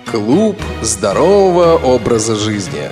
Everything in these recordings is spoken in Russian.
Клуб здорового образа жизни.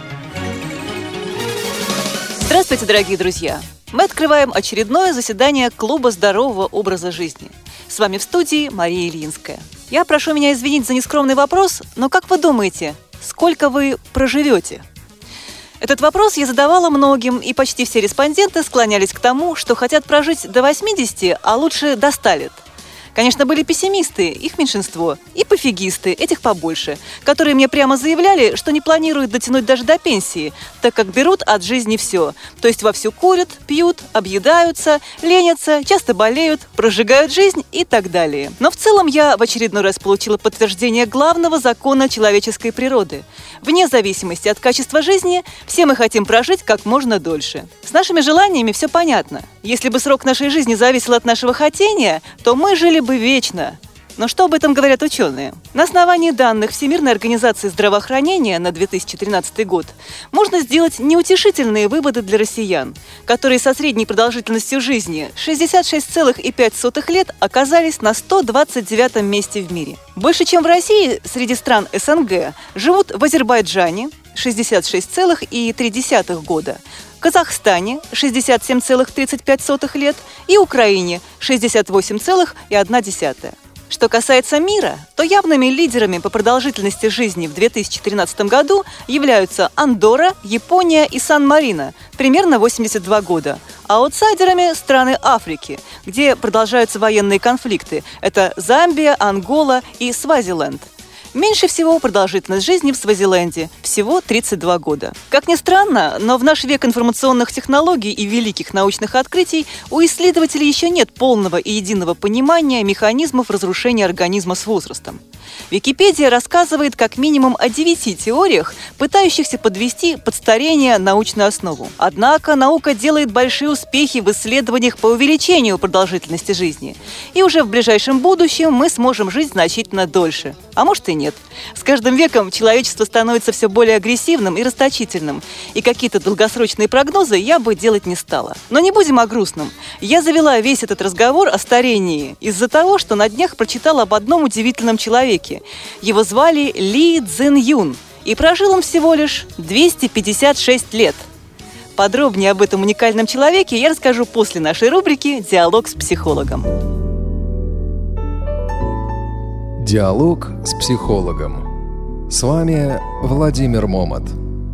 Здравствуйте, дорогие друзья! Мы открываем очередное заседание Клуба здорового образа жизни. С вами в студии Мария Ильинская. Я прошу меня извинить за нескромный вопрос, но как вы думаете, сколько вы проживете? Этот вопрос я задавала многим, и почти все респонденты склонялись к тому, что хотят прожить до 80, а лучше до 100 лет. Конечно, были пессимисты, их меньшинство, и пофигисты, этих побольше, которые мне прямо заявляли, что не планируют дотянуть даже до пенсии, так как берут от жизни все. То есть вовсю курят, пьют, объедаются, ленятся, часто болеют, прожигают жизнь и так далее. Но в целом я в очередной раз получила подтверждение главного закона человеческой природы. Вне зависимости от качества жизни, все мы хотим прожить как можно дольше. С нашими желаниями все понятно. Если бы срок нашей жизни зависел от нашего хотения, то мы жили бы вечно. Но что об этом говорят ученые? На основании данных Всемирной организации здравоохранения на 2013 год можно сделать неутешительные выводы для россиян, которые со средней продолжительностью жизни 66,5 лет оказались на 129 месте в мире. Больше, чем в России, среди стран СНГ живут в Азербайджане 66,3 года, Казахстане 67,35 лет и Украине 68,1. Что касается мира, то явными лидерами по продолжительности жизни в 2013 году являются Андорра, Япония и Сан-Марино, примерно 82 года. А аутсайдерами – страны Африки, где продолжаются военные конфликты. Это Замбия, Ангола и Свазиленд. Меньше всего продолжительность жизни в Свазиленде – всего 32 года. Как ни странно, но в наш век информационных технологий и великих научных открытий у исследователей еще нет полного и единого понимания механизмов разрушения организма с возрастом. Википедия рассказывает как минимум о 9 теориях, пытающихся подвести под старение научную основу. Однако наука делает большие успехи в исследованиях по увеличению продолжительности жизни. И уже в ближайшем будущем мы сможем жить значительно дольше. А может и нет. С каждым веком человечество становится все более агрессивным и расточительным. И какие-то долгосрочные прогнозы я бы делать не стала. Но не будем о грустном. Я завела весь этот разговор о старении из-за того, что на днях прочитала об одном удивительном человеке. Его звали Ли Цзин Юн. И прожил он всего лишь 256 лет. Подробнее об этом уникальном человеке я расскажу после нашей рубрики «Диалог с психологом». Диалог с психологом. С вами Владимир Момот.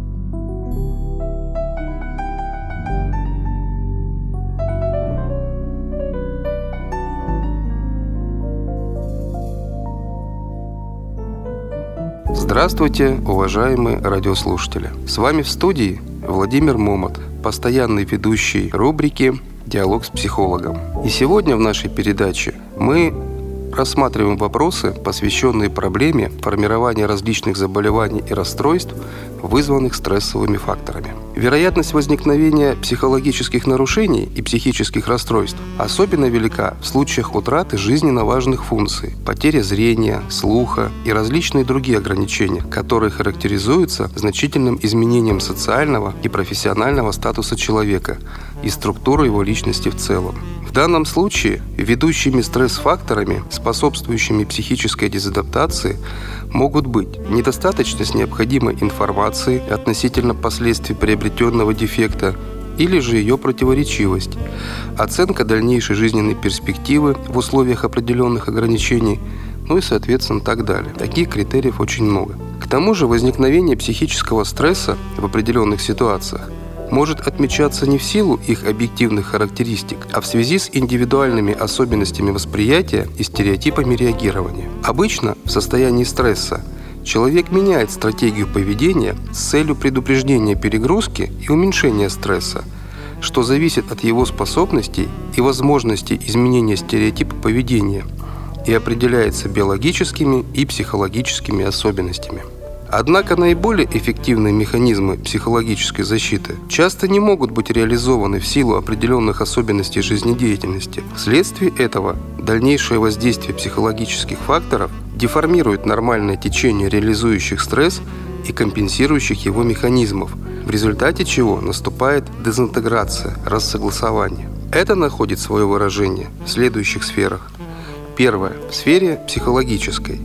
Здравствуйте, уважаемые радиослушатели! С вами в студии Владимир Момот, постоянный ведущий рубрики «Диалог с психологом». И сегодня в нашей передаче мы рассматриваем вопросы, посвященные проблеме формирования различных заболеваний и расстройств, вызванных стрессовыми факторами. Вероятность возникновения психологических нарушений и психических расстройств особенно велика в случаях утраты жизненно важных функций, потери зрения, слуха и различные другие ограничения, которые характеризуются значительным изменением социального и профессионального статуса человека и структуры его личности в целом. В данном случае ведущими стресс-факторами, способствующими психической дезадаптации, могут быть недостаточность необходимой информации относительно последствий приобретенного дефекта или же ее противоречивость, оценка дальнейшей жизненной перспективы в условиях определенных ограничений, ну и, соответственно, так далее. Таких критериев очень много. К тому же возникновение психического стресса в определенных ситуациях может отмечаться не в силу их объективных характеристик, а в связи с индивидуальными особенностями восприятия и стереотипами реагирования. Обычно в состоянии стресса человек меняет стратегию поведения с целью предупреждения перегрузки и уменьшения стресса, что зависит от его способностей и возможностей изменения стереотипа поведения и определяется биологическими и психологическими особенностями. Однако наиболее эффективные механизмы психологической защиты часто не могут быть реализованы в силу определенных особенностей жизнедеятельности. Вследствие этого дальнейшее воздействие психологических факторов деформирует нормальное течение реализующих стресс и компенсирующих его механизмов, в результате чего наступает дезинтеграция, рассогласование. Это находит свое выражение в следующих сферах. Первое. В сфере психологической.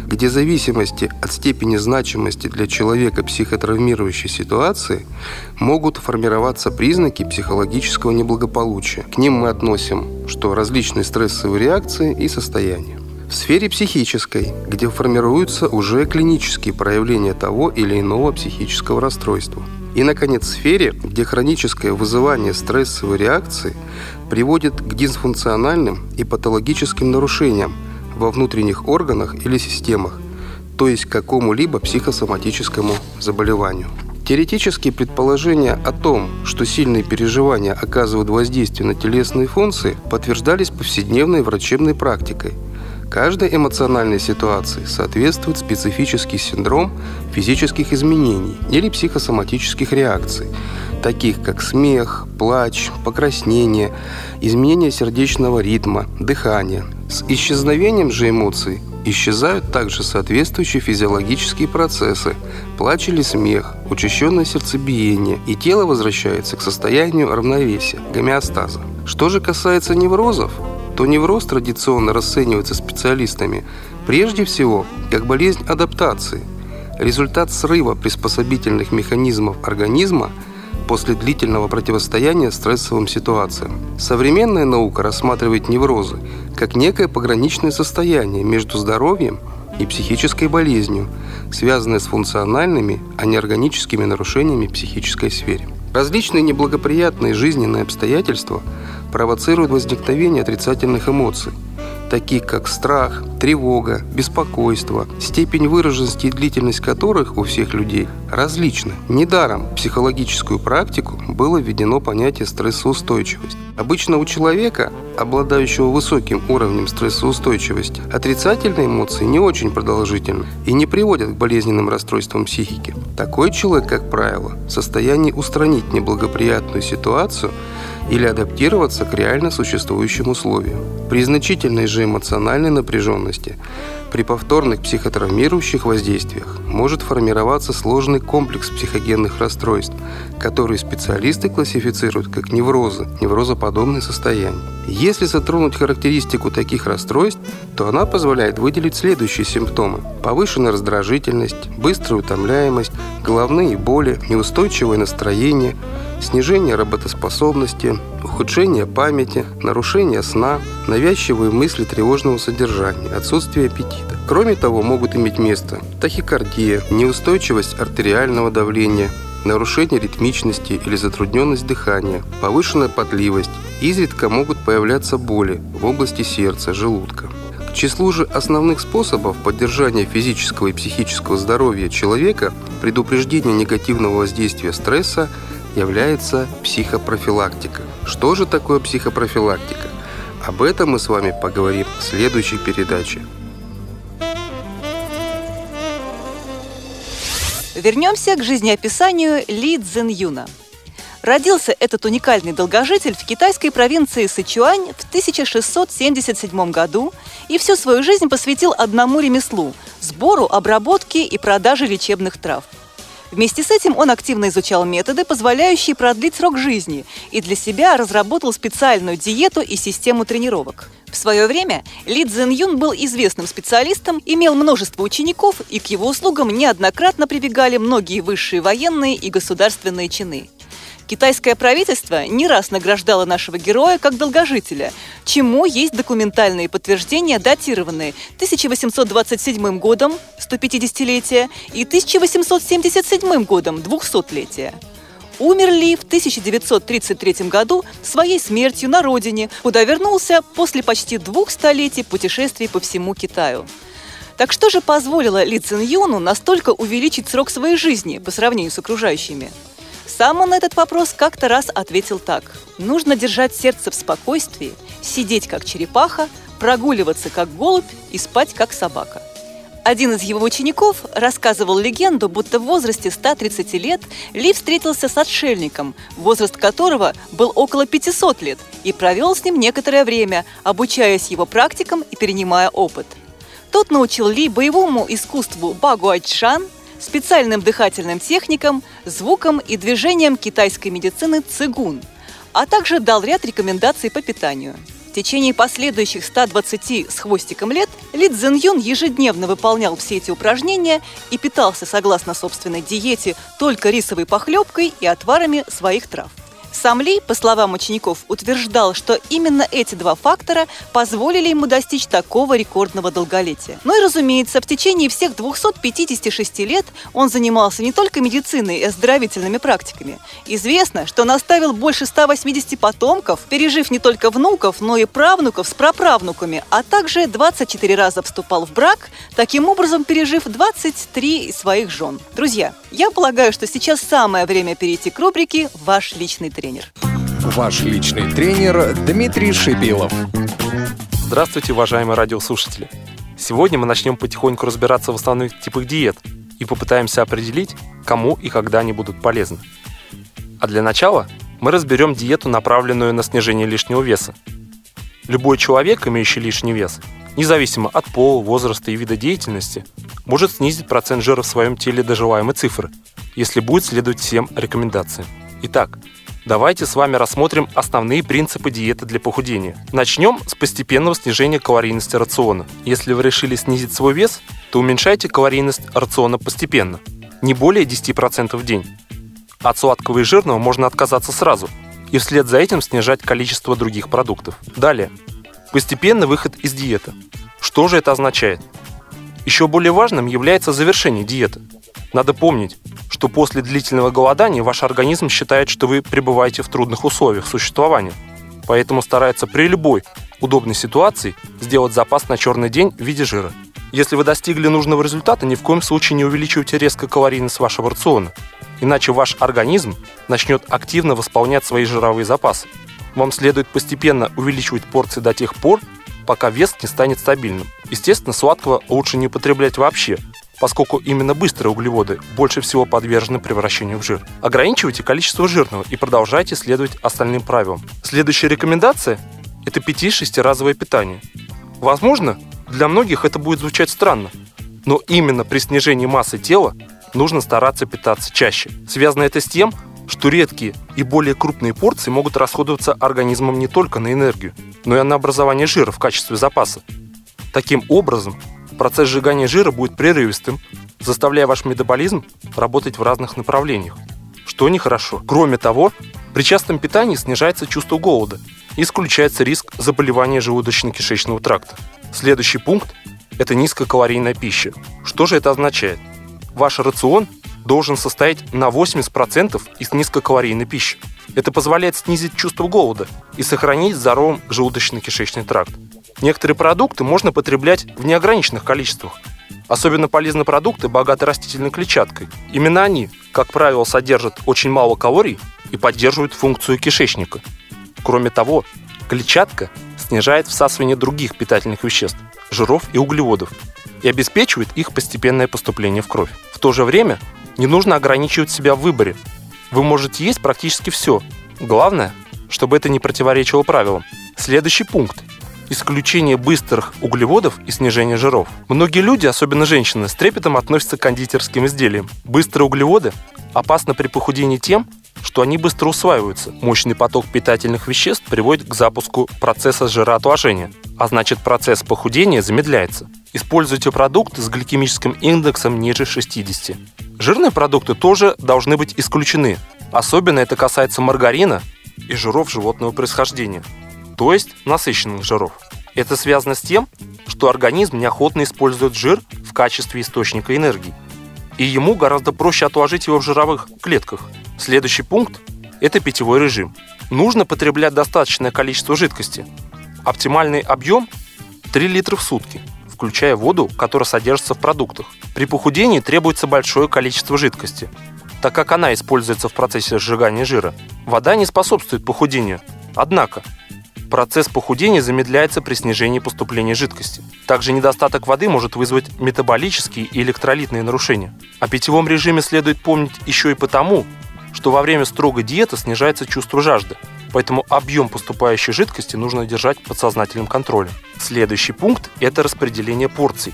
где в зависимости от степени значимости для человека психотравмирующей ситуации могут формироваться признаки психологического неблагополучия. К ним мы относим, что различные стрессовые реакции и состояния. В сфере психической, где формируются уже клинические проявления того или иного психического расстройства. И, наконец, в сфере, где хроническое вызывание стрессовой реакции приводит к дисфункциональным и патологическим нарушениям во внутренних органах или системах, то есть к какому-либо психосоматическому заболеванию. Теоретические предположения о том, что сильные переживания оказывают воздействие на телесные функции, подтверждались повседневной врачебной практикой. Каждой эмоциональной ситуации соответствует специфический синдром физических изменений или психосоматических реакций, таких как смех, плач, покраснение, изменение сердечного ритма, дыхания. С исчезновением же эмоций исчезают также соответствующие физиологические процессы, плач или смех, учащенное сердцебиение, и тело возвращается к состоянию равновесия, гомеостаза. Что же касается неврозов, то невроз традиционно расценивается специалистами прежде всего как болезнь адаптации, результат срыва приспособительных механизмов организма после длительного противостояния стрессовым ситуациям. Современная наука рассматривает неврозы как некое пограничное состояние между здоровьем и психической болезнью, связанное с функциональными, а не органическими нарушениями в психической сфере. Различные неблагоприятные жизненные обстоятельства провоцируют возникновение отрицательных эмоций, таких как страх, тревога, беспокойство, степень выраженности и длительность которых у всех людей различны. Недаром в психологическую практику было введено понятие стрессоустойчивость. Обычно у человека, обладающего высоким уровнем стрессоустойчивости, отрицательные эмоции не очень продолжительны и не приводят к болезненным расстройствам психики. Такой человек, как правило, в состоянии устранить неблагоприятную ситуацию или адаптироваться к реально существующим условиям. При значительной же эмоциональной напряженности, при повторных психотравмирующих воздействиях может формироваться сложный комплекс психогенных расстройств, которые специалисты классифицируют как неврозы, неврозоподобные состояния. Если затронуть характеристику таких расстройств, то она позволяет выделить следующие симптомы: повышенная раздражительность, быстрая утомляемость, головные боли, неустойчивое настроение, снижение работоспособности, ухудшение памяти, нарушение сна, навязчивые мысли тревожного содержания, отсутствие аппетита. Кроме того, могут иметь место тахикардия, неустойчивость артериального давления, нарушение ритмичности или затрудненность дыхания, повышенная потливость. Изредка могут появляться боли в области сердца, желудка. К числу же основных способов поддержания физического и психического здоровья человека, предупреждения негативного воздействия стресса, является психопрофилактика. Что же такое психопрофилактика? Об этом мы с вами поговорим в следующей передаче. Вернемся к жизнеописанию Ли Цзиньюна. Родился этот уникальный долгожитель в китайской провинции Сычуань в 1677 году и всю свою жизнь посвятил одному ремеслу – сбору, обработке и продаже лечебных трав. Вместе с этим он активно изучал методы, позволяющие продлить срок жизни, и для себя разработал специальную диету и систему тренировок. В свое время Ли Цзиньюн был известным специалистом, имел множество учеников, и к его услугам неоднократно прибегали многие высшие военные и государственные чины. Китайское правительство не раз награждало нашего героя как долгожителя, чему есть документальные подтверждения, датированные 1827 годом, 150-летия, и 1877 годом, 200-летия. Умер Ли в 1933 году своей смертью на родине, куда вернулся после почти 2 столетий путешествий по всему Китаю. Так что же позволило Ли Цзиньюну настолько увеличить срок своей жизни по сравнению с окружающими? Сам он на этот вопрос как-то раз ответил так: нужно держать сердце в спокойствии, сидеть как черепаха, прогуливаться как голубь и спать как собака. Один из его учеников рассказывал легенду, будто в возрасте 130 лет Ли встретился с отшельником, возраст которого был около 500 лет, и провел с ним некоторое время, обучаясь его практикам и перенимая опыт. Тот научил Ли боевому искусству багуайчжан, специальным дыхательным техникам, звукам и движениям китайской медицины цигун, а также дал ряд рекомендаций по питанию. В течение последующих 120 с хвостиком лет Ли Цзиньюн ежедневно выполнял все эти упражнения и питался, согласно собственной диете, только рисовой похлебкой и отварами своих трав. Сам Ли, по словам учеников, утверждал, что именно эти два фактора позволили ему достичь такого рекордного долголетия. Ну и, разумеется, в течение всех 256 лет он занимался не только медициной и оздоровительными практиками. Известно, что он оставил больше 180 потомков, пережив не только внуков, но и правнуков с праправнуками, а также 24 раза вступал в брак, таким образом пережив 23 своих жен. Друзья, я полагаю, что сейчас самое время перейти к рубрике «Ваш личный тренер». Ваш личный тренер Дмитрий Шипилов. Здравствуйте, уважаемые радиослушатели! Сегодня мы начнем потихоньку разбираться в основных типах диет и попытаемся определить, кому и когда они будут полезны. А для начала мы разберем диету, направленную на снижение лишнего веса. Любой человек, имеющий лишний вес, независимо от пола, возраста и вида деятельности, может снизить процент жира в своем теле до желаемой цифры, если будет следовать всем рекомендациям. Итак, давайте с вами рассмотрим основные принципы диеты для похудения. Начнем с постепенного снижения калорийности рациона. Если вы решили снизить свой вес, то уменьшайте калорийность рациона постепенно, не более 10% в день. От сладкого и жирного можно отказаться сразу, и вслед за этим снижать количество других продуктов. Далее, постепенный выход из диеты. Что же это означает? Еще более важным является завершение диеты. Надо помнить, что после длительного голодания ваш организм считает, что вы пребываете в трудных условиях существования, поэтому старается при любой удобной ситуации сделать запас на черный день в виде жира. Если вы достигли нужного результата, ни в коем случае не увеличивайте резко калорийность вашего рациона, иначе ваш организм начнет активно восполнять свои жировые запасы. Вам следует постепенно увеличивать порции до тех пор, пока вес не станет стабильным. Естественно, сладкого лучше не употреблять вообще, поскольку именно быстрые углеводы больше всего подвержены превращению в жир. Ограничивайте количество жирного и продолжайте следовать остальным правилам. Следующая рекомендация – это 5-6-разовое питание. Возможно, для многих это будет звучать странно, но именно при снижении массы тела нужно стараться питаться чаще. Связано это с тем, что редкие и более крупные порции могут расходоваться организмом не только на энергию, но и на образование жира в качестве запаса. Таким образом, процесс сжигания жира будет прерывистым, заставляя ваш метаболизм работать в разных направлениях, что нехорошо. Кроме того, при частом питании снижается чувство голода и исключается риск заболевания желудочно-кишечного тракта. Следующий пункт – это низкокалорийная пища. Что же это означает? Ваш рацион должен состоять на 80% из низкокалорийной пищи. Это позволяет снизить чувство голода и сохранить здоровым желудочно-кишечный тракт. Некоторые продукты можно потреблять в неограниченных количествах. Особенно полезны продукты, богатые растительной клетчаткой. Именно они, как правило, содержат очень мало калорий и поддерживают функцию кишечника. Кроме того, клетчатка снижает всасывание других питательных веществ, жиров и углеводов, и обеспечивает их постепенное поступление в кровь. В то же время не нужно ограничивать себя в выборе. Вы можете есть практически все. Главное, чтобы это не противоречило правилам. Следующий пункт – исключение быстрых углеводов и снижение жиров. Многие люди, особенно женщины, с трепетом относятся к кондитерским изделиям. Быстрые углеводы опасны при похудении тем, что они быстро усваиваются. Мощный поток питательных веществ приводит к запуску процесса жироотложения, а значит, процесс похудения замедляется. Используйте продукты с гликемическим индексом ниже 60. Жирные продукты тоже должны быть исключены. Особенно это касается маргарина и жиров животного происхождения, то есть насыщенных жиров. Это связано с тем, что организм неохотно использует жир в качестве источника энергии, и ему гораздо проще отложить его в жировых клетках. Следующий пункт – это питьевой режим. Нужно потреблять достаточное количество жидкости. Оптимальный объем – 3 литра в сутки, включая воду, которая содержится в продуктах. При похудении требуется большое количество жидкости, так как она используется в процессе сжигания жира. Вода не способствует похудению, однако процесс похудения замедляется при снижении поступления жидкости. Также недостаток воды может вызвать метаболические и электролитные нарушения. О питьевом режиме следует помнить еще и потому, что во время строгой диеты снижается чувство жажды, поэтому объем поступающей жидкости нужно держать под сознательным контролем. Следующий пункт – это распределение порций.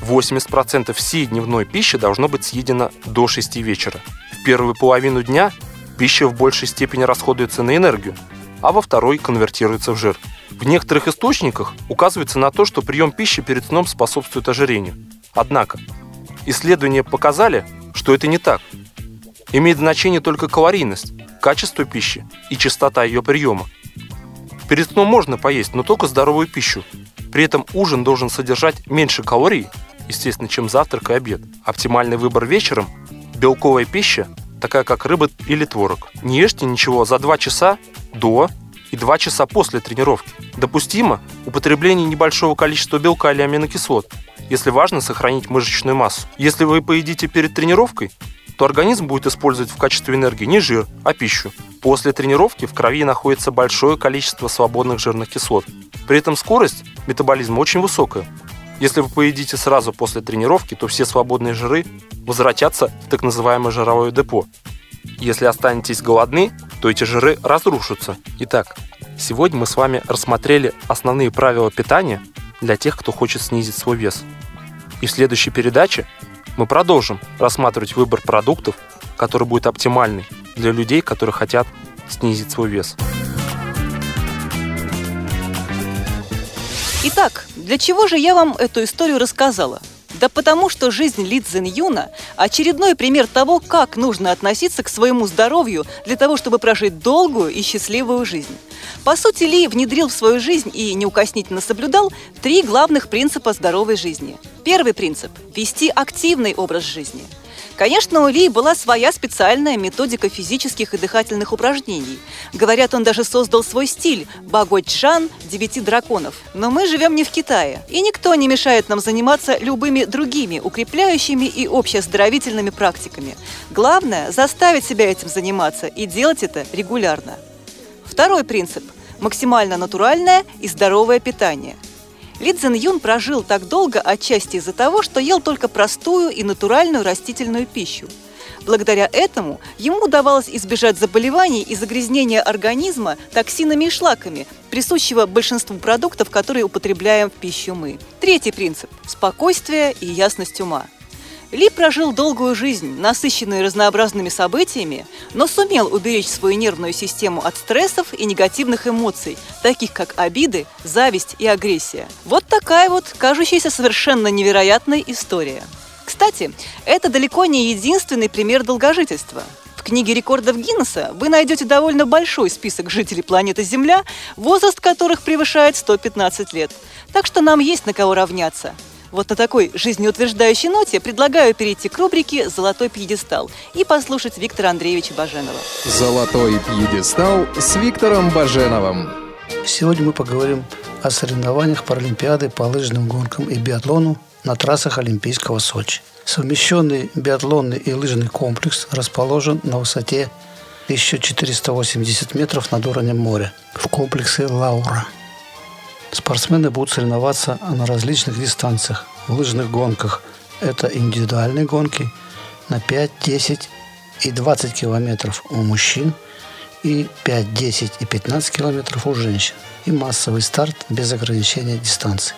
80% всей дневной пищи должно быть съедено до 6 вечера. В первую половину дня пища в большей степени расходуется на энергию, а во второй конвертируется в жир. В некоторых источниках указывается на то, что прием пищи перед сном способствует ожирению. Однако, исследования показали, что это не так. Имеет значение только калорийность, качество пищи и частота ее приема. Перед сном можно поесть, но только здоровую пищу. При этом ужин должен содержать меньше калорий, естественно, чем завтрак и обед. Оптимальный выбор вечером – белковая пища, такая как рыба или творог. Не ешьте ничего за 2 часа до и 2 часа после тренировки. Допустимо употребление небольшого количества белка или аминокислот, если важно сохранить мышечную массу. Если вы поедите перед тренировкой, то организм будет использовать в качестве энергии не жир, а пищу. После тренировки в крови находится большое количество свободных жирных кислот. При этом скорость метаболизма очень высокая. Если вы поедите сразу после тренировки, то все свободные жиры возвратятся в так называемое жировое депо. Если останетесь голодны, то эти жиры разрушатся. Итак, сегодня мы с вами рассмотрели основные правила питания для тех, кто хочет снизить свой вес. И в следующей передаче мы продолжим рассматривать выбор продуктов, который будет оптимальный для людей, которые хотят снизить свой вес. Итак, для чего же я вам эту историю рассказала? Да потому что жизнь Ли Цзиньюна – очередной пример того, как нужно относиться к своему здоровью для того, чтобы прожить долгую и счастливую жизнь. По сути, Ли внедрил в свою жизнь и неукоснительно соблюдал 3 главных принципа здоровой жизни. Первый принцип – вести активный образ жизни. Конечно, у Ли была своя специальная методика физических и дыхательных упражнений. Говорят, он даже создал свой стиль – Багочжан 9 драконов. Но мы живем не в Китае, и никто не мешает нам заниматься любыми другими укрепляющими и общеоздоровительными практиками. Главное – заставить себя этим заниматься и делать это регулярно. Второй принцип – максимально натуральное и здоровое питание. Ли Цзиньюн прожил так долго отчасти из-за того, что ел только простую и натуральную растительную пищу. Благодаря этому ему удавалось избежать заболеваний и загрязнения организма токсинами и шлаками, присущего большинству продуктов, которые употребляем в пищу мы. Третий принцип – спокойствие и ясность ума. Ли прожил долгую жизнь, насыщенную разнообразными событиями, но сумел уберечь свою нервную систему от стрессов и негативных эмоций, таких как обиды, зависть и агрессия. Вот такая вот, кажущаяся совершенно невероятной история. Кстати, это далеко не единственный пример долгожительства. В книге рекордов Гиннесса вы найдете довольно большой список жителей планеты Земля, возраст которых превышает 115 лет. Так что нам есть на кого равняться. Вот на такой жизнеутверждающей ноте предлагаю перейти к рубрике «Золотой пьедестал» и послушать Виктора Андреевича Баженова. «Золотой пьедестал» с Виктором Баженовым. Сегодня мы поговорим о соревнованиях Паралимпиады по лыжным гонкам и биатлону на трассах Олимпийского Сочи. Совмещенный биатлонный и лыжный комплекс расположен на высоте 1480 метров над уровнем моря в комплексе «Лаура». Спортсмены будут соревноваться на различных дистанциях. В лыжных гонках это индивидуальные гонки на 5, 10 и 20 километров у мужчин и 5, 10 и 15 километров у женщин. И массовый старт без ограничения дистанции.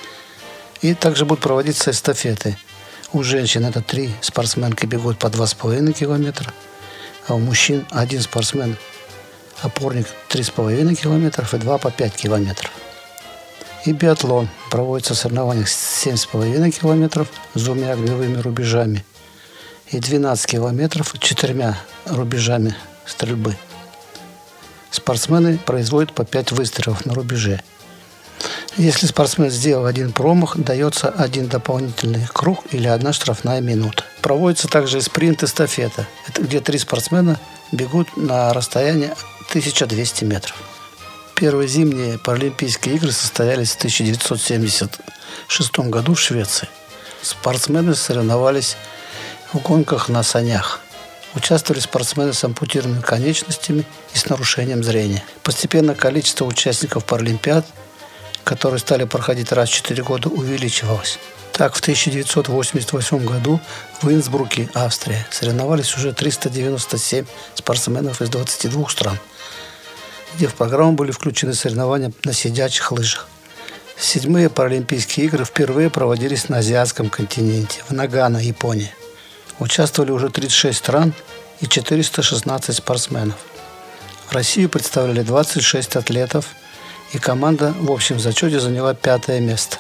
И также будут проводиться эстафеты. У женщин это 3 спортсменки бегут по 2,5 километра, а у мужчин 1 спортсмен опорник 3,5 километров и 2 по 5 километров. И биатлон. Проводится в соревнованиях 7,5 километров с 2 огневыми рубежами и 12 километров с 4 рубежами стрельбы. Спортсмены производят по 5 выстрелов на рубеже. Если спортсмен сделал 1 промах, дается 1 дополнительный круг или 1 штрафная минута. Проводится также и спринт-эстафета, где 3 спортсмена бегут на расстояние 1200 метров. Первые зимние Паралимпийские игры состоялись в 1976 году в Швеции. Спортсмены соревновались в гонках на санях. Участвовали спортсмены с ампутированными конечностями и с нарушением зрения. Постепенно количество участников Паралимпиад, которые стали проходить раз в 4 года, увеличивалось. Так, в 1988 году в Инсбруке, Австрия, соревновались уже 397 спортсменов из 22 стран, где в программу были включены соревнования на сидячих лыжах. 7-е Паралимпийские игры впервые проводились на азиатском континенте, в Нагано, Япония. Участвовали уже 36 стран и 416 спортсменов. Россию представляли 26 атлетов, и команда в общем зачете заняла 5-е место.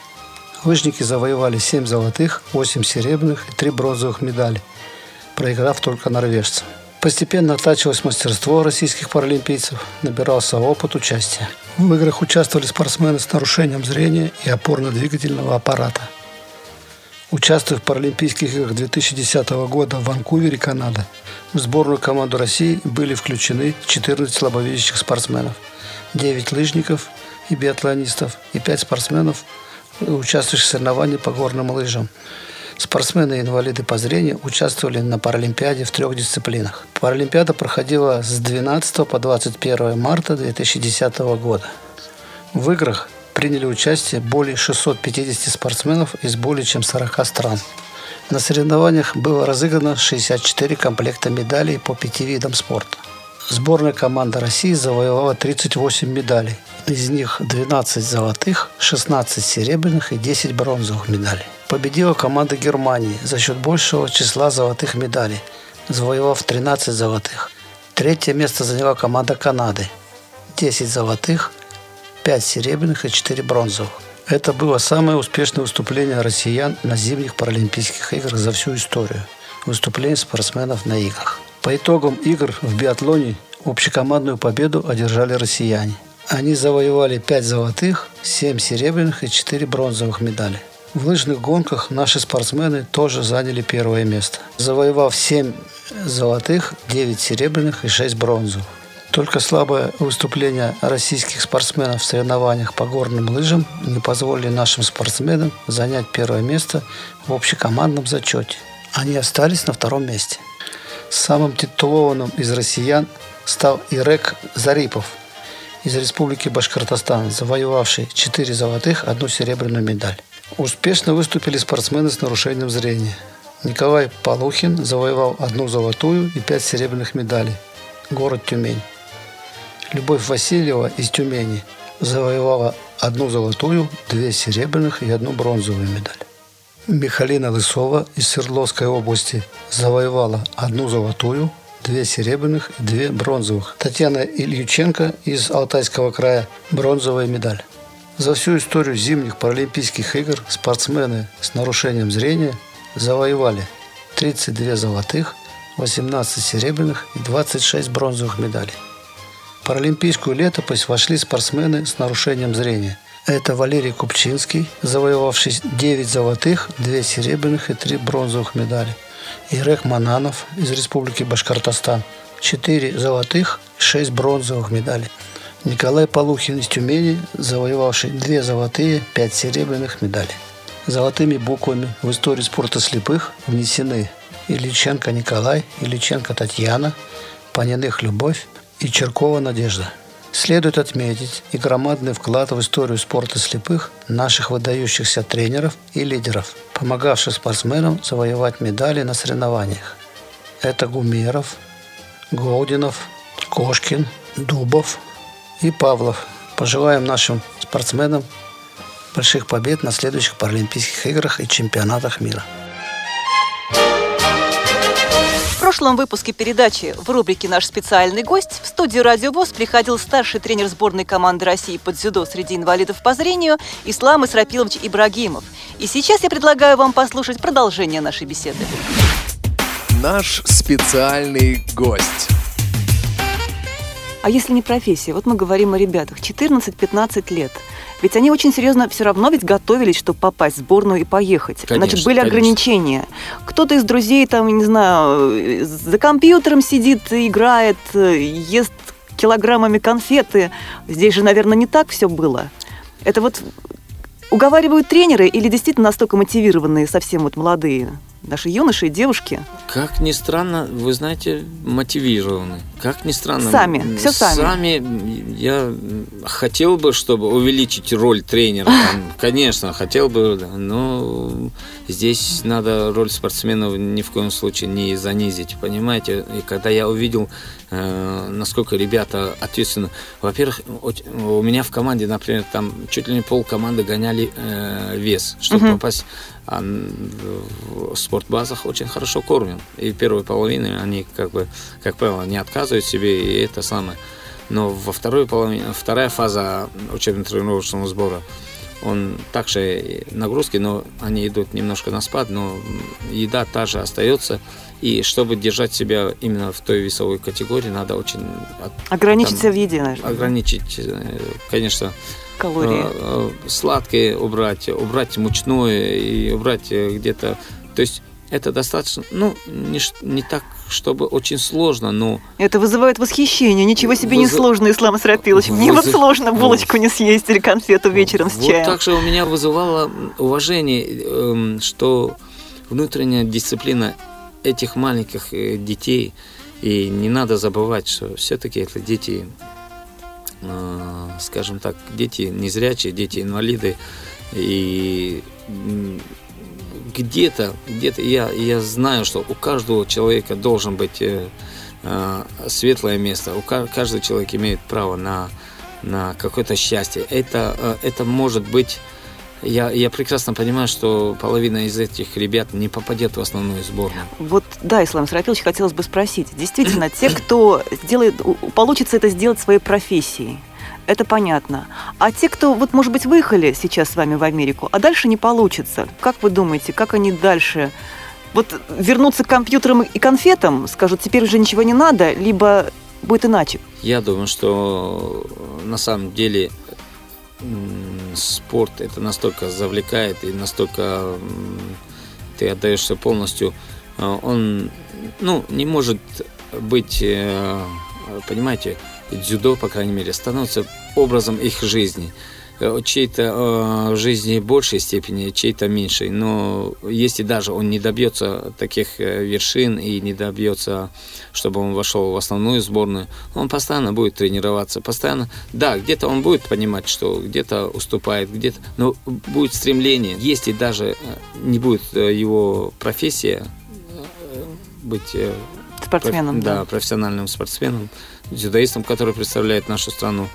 Лыжники завоевали 7 золотых, 8 серебряных и 3 бронзовых медали, проиграв только норвежцам. Постепенно оттачивалось мастерство российских паралимпийцев, набирался опыт участия. В играх участвовали спортсмены с нарушением зрения и опорно-двигательного аппарата. Участвуя в Паралимпийских играх 2010 года в Ванкувере, Канада, в сборную команду России были включены 14 слабовидящих спортсменов, 9 лыжников и биатлонистов и 5 спортсменов, участвующих в соревнованиях по горным лыжам. Спортсмены-инвалиды по зрению участвовали на Паралимпиаде в 3 дисциплинах. Паралимпиада проходила с 12 по 21 марта 2010 года. В играх приняли участие более 650 спортсменов из более чем 40 стран. На соревнованиях было разыграно 64 комплекта медалей по 5 видам спорта. Сборная команда России завоевала 38 медалей. Из них 12 золотых, 16 серебряных и 10 бронзовых медалей. Победила команда Германии за счет большего числа золотых медалей, завоевав 13 золотых. 3-е место заняла команда Канады. 10 золотых, 5 серебряных и 4 бронзовых. Это было самое успешное выступление россиян на зимних Паралимпийских играх за всю историю. Выступление спортсменов на играх. По итогам игр в биатлоне общекомандную победу одержали россияне. Они завоевали 5 золотых, 7 серебряных и 4 бронзовых медали. В лыжных гонках наши спортсмены тоже заняли 1-е место, завоевав 7 золотых, 9 серебряных и 6 бронзовых. Только слабое выступление российских спортсменов в соревнованиях по горным лыжам не позволили нашим спортсменам занять 1-е место в общекомандном зачете. Они остались на 2-м месте. Самым титулованным из россиян стал Ирек Зарипов из Республики Башкортостан, завоевавший 4 золотых, 1 серебряную медаль. Успешно выступили спортсмены с нарушением зрения. Николай Полухин завоевал 1 золотую и 5 серебряных медалей. Город Тюмень. Любовь Васильева из Тюмени завоевала 1 золотую, 2 серебряных и 1 бронзовую медаль. Михалина Лысова из Свердловской области завоевала 1 золотую, 2 серебряных и 2 бронзовых. Татьяна Ильюченко из Алтайского края – бронзовая медаль. За всю историю зимних Паралимпийских игр спортсмены с нарушением зрения завоевали 32 золотых, 18 серебряных и 26 бронзовых медалей. В паралимпийскую летопись вошли спортсмены с нарушением зрения. Это Валерий Купчинский, завоевавший 9 золотых, 2 серебряных и 3 бронзовых медали. Ирек Мананов из Республики Башкортостан, 4 золотых, 6 бронзовых медалей. Николай Полухин из Тюмени, завоевавший 2 золотые, 5 серебряных медалей. Золотыми буквами в историю спорта слепых внесены Ильиченко Николай, Ильиченко Татьяна, Паниных Любовь и Черкова Надежда. Следует отметить и громадный вклад в историю спорта слепых наших выдающихся тренеров и лидеров, помогавших спортсменам завоевать медали на соревнованиях. Это Гумеров, Голдинов, Кошкин, Дубов и Павлов. Пожелаем нашим спортсменам больших побед на следующих Паралимпийских играх и чемпионатах мира. В прошлом выпуске передачи в рубрике «Наш специальный гость» в студию «Радио ВОС» приходил старший тренер сборной команды России по дзюдо среди инвалидов по зрению Ислам Исрапилович Ибрагимов. И сейчас я предлагаю вам послушать продолжение нашей беседы. Наш специальный гость. А если не профессия? Вот мы говорим о ребятах, 14-15 лет. Ведь они очень серьезно все равно ведь готовились, чтобы попасть в сборную и поехать. Конечно, значит, были ограничения. Кто-то из друзей, там, не знаю, за компьютером сидит, играет, ест килограммами конфеты. Здесь же, наверное, не так все было. Это вот уговаривают тренеры или действительно настолько мотивированные совсем вот молодые наши юноши и девушки? Как ни странно, вы знаете, мотивированы. Как ни странно. Сами, все сами. Сами я хотел бы, чтобы увеличить роль тренера. Конечно, хотел бы, но здесь надо роль спортсменов ни в коем случае не занизить, понимаете? И когда я увидел, насколько ребята ответственны. Во-первых, у меня в команде, например, там чуть ли не полкоманды гоняли вес, чтобы попасть А в спортбазах очень хорошо кормят. И в первой половине они, как правило, не отказывают себе, и это самое. Но во второй половине, вторая фаза учебно-тренировочного сбора, он также нагрузки, но они идут немножко на спад, но еда та же остается. И чтобы держать себя именно в той весовой категории, надо очень... Ограничить себя в еде, наверное. Ограничить, конечно, калории. Сладкое убрать мучное и убрать где-то... То есть это достаточно, не так, чтобы очень сложно, но... Это вызывает восхищение. Ничего себе не сложно, Ислам Исрапилович. Мне вот сложно булочку не съесть или конфету вечером с чаем. Вот так же у меня вызывало уважение, что внутренняя дисциплина этих маленьких детей, и не надо забывать, что все-таки это дети, скажем так, дети незрячие, дети инвалиды, и где-то я знаю, что у каждого человека должен быть светлое место, каждый человек имеет право на какое-то счастье. Это может быть... Я прекрасно понимаю, что половина из этих ребят не попадет в основную сборную. Вот, да, Ислам Исрапилович, хотелось бы спросить. Действительно, те, кто получится это сделать своей профессией, это понятно. А те, кто, может быть, выехали сейчас с вами в Америку, а дальше не получится, как вы думаете, как они дальше... вернутся к компьютерам и конфетам, скажут, теперь уже ничего не надо, либо будет иначе? Я думаю, что на самом деле... спорт это настолько завлекает и настолько ты отдаешься полностью, он не может быть, понимаете, дзюдо, по крайней мере, становится образом их жизни. Чьей-то в жизни большей степени, чьей-то меньшей. Но если даже он не добьется таких вершин и не добьется, чтобы он вошел в основную сборную, он постоянно будет тренироваться, постоянно. Да, где-то он будет понимать, что где-то уступает, где-то, но будет стремление. Если даже не будет его профессия быть спортсменом, профессиональным спортсменом, дзюдоистом, который представляет нашу страну,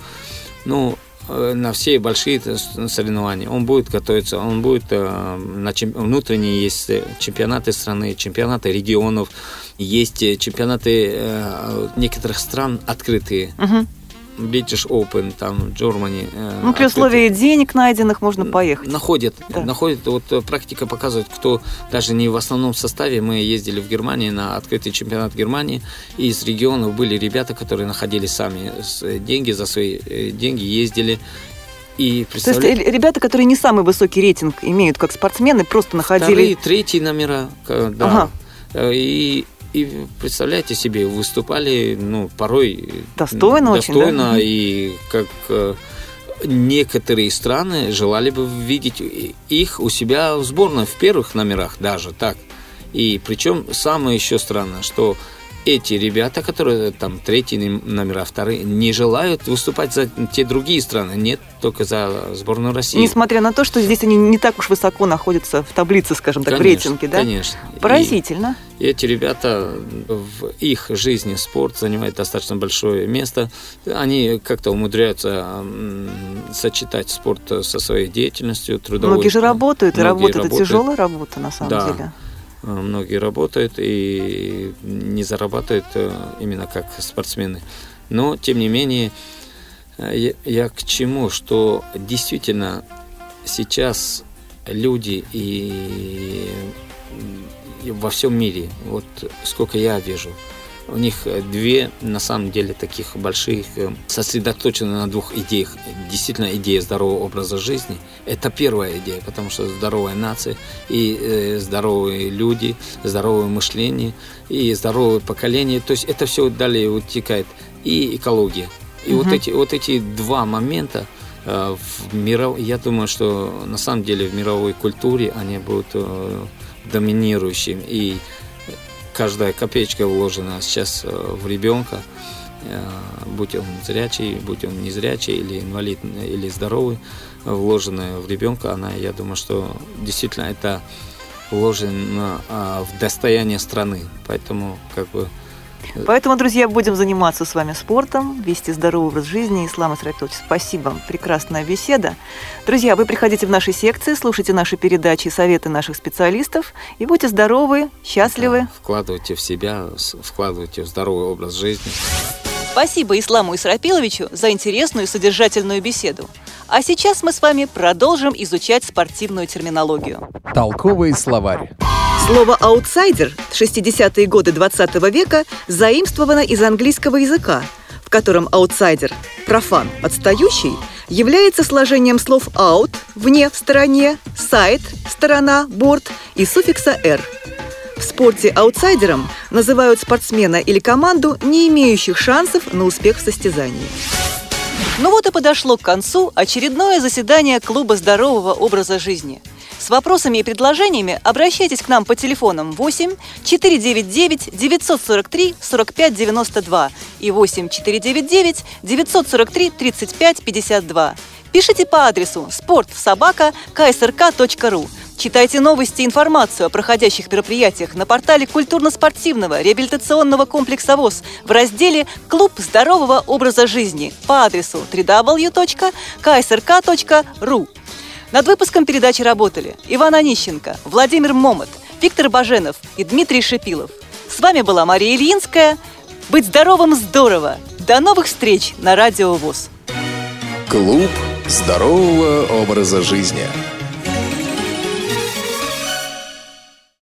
на все большие соревнования. Он будет готовиться, он будет внутренние есть чемпионаты страны, чемпионаты регионов, есть чемпионаты некоторых стран открытые. British Open, там, Germany. При условии денег найденных можно поехать. Находят. Вот практика показывает, кто даже не в основном составе. Мы ездили в Германию на открытый чемпионат Германии, и из регионов были ребята, которые находили сами деньги, за свои деньги ездили. И то есть ребята, которые не самый высокий рейтинг имеют как спортсмены, просто находили... Вторые, третьи номера, да. И представляете себе, выступали, порой достойно очень, да? И как некоторые страны желали бы видеть их у себя в сборной, в первых номерах даже так. И причем самое еще странное, что эти ребята, которые там третьи номера, вторые, не желают выступать за те другие страны, нет, только за сборную России. Несмотря на то, что здесь они не так уж высоко находятся в таблице, скажем так, конечно, в рейтинге, да? Конечно. Поразительно. И эти ребята, в их жизни спорт занимает достаточно большое место. Они как-то умудряются сочетать спорт со своей деятельностью трудовой. Многие же работают, и работа – это тяжелая работа на самом деле. Многие работают и не зарабатывают именно как спортсмены. Но, тем не менее, я к чему? Что действительно сейчас люди и во всем мире, вот сколько я вижу, у них две, на самом деле, таких больших, сосредоточены на двух идеях. Действительно, идея здорового образа жизни – это первая идея, потому что здоровая нация и здоровые люди, здоровое мышление и здоровое поколение. То есть это все далее утекает. И экология. И вот эти два момента, я думаю, что на самом деле в мировой культуре они будут доминирующими. И каждая копеечка вложена сейчас в ребенка, будь он зрячий, будь он незрячий, или инвалид, или здоровый, вложенная в ребенка, я думаю, что действительно это вложено в достояние страны. Поэтому Поэтому, друзья, будем заниматься с вами спортом, вести здоровый образ жизни. Ислам Исрапилович, спасибо. Прекрасная беседа. Друзья, вы приходите в наши секции, слушайте наши передачи и советы наших специалистов и будьте здоровы, счастливы. Вкладывайте в себя, вкладывайте в здоровый образ жизни. Спасибо Исламу Исрапиловичу за интересную и содержательную беседу. А сейчас мы с вами продолжим изучать спортивную терминологию. Толковый словарь. Слово «аутсайдер» в 60-е годы 20 века заимствовано из английского языка, в котором аутсайдер, профан, отстающий, является сложением слов «out» – вне, в стороне, «side» – сторона, борт и суффикса «r». В спорте аутсайдером называют спортсмена или команду, не имеющих шансов на успех в состязании. Ну вот и подошло к концу очередное заседание Клуба здорового образа жизни. С вопросами и предложениями обращайтесь к нам по телефонам 8 499 943 45 92 и 8 499 943 35 52. Пишите по адресу sport@ksrk.ru. Читайте новости и информацию о проходящих мероприятиях на портале культурно-спортивного реабилитационного комплекса ВОС в разделе «Клуб здорового образа жизни» по адресу www.ksrk.ru. Над выпуском передачи работали Иван Онищенко, Владимир Момот, Виктор Баженов и Дмитрий Шипилов. С вами была Мария Ильинская. Быть здоровым здорово! До новых встреч на Радио ВОС. Клуб здорового образа жизни.